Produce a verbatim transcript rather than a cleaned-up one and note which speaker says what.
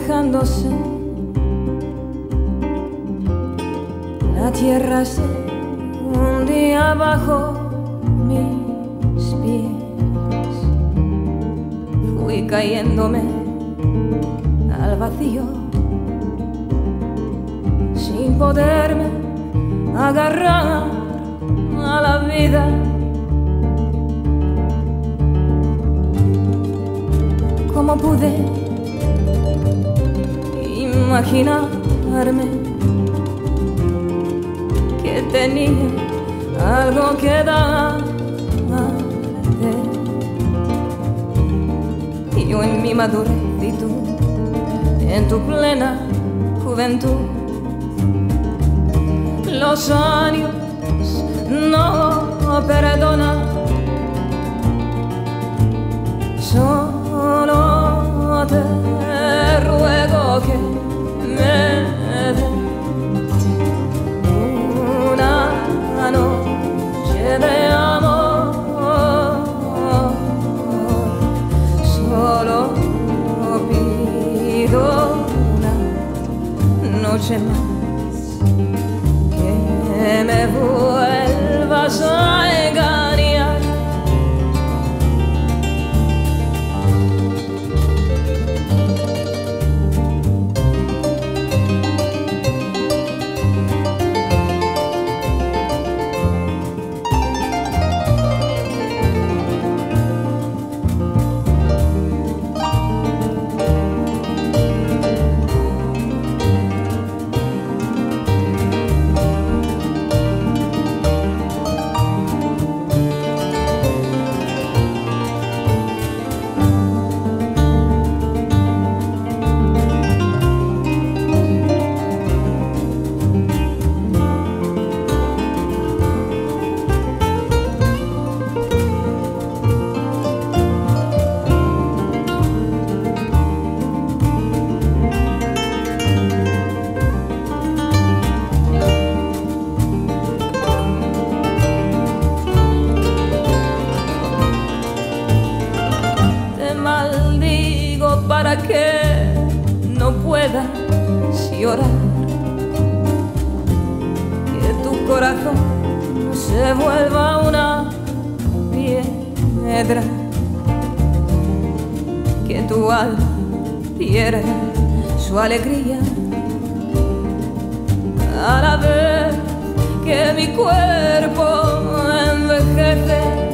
Speaker 1: alejándose, la tierra se hundía bajo mis pies. Fui cayéndome al vacío sin poderme agarrar a la vida. ¿Cómo pude imaginarme que tenía algo que darte? Y yo en mi madurez y tú en tu plena juventud. Los años no perdonan, solo te ruego que me des una noche de amor. Solo pido una noche más, que me vuelvas a engañar. Para que no puedas llorar, que tu corazón se vuelva una piedra, que tu alma pierda su alegría a la vez que mi cuerpo envejece.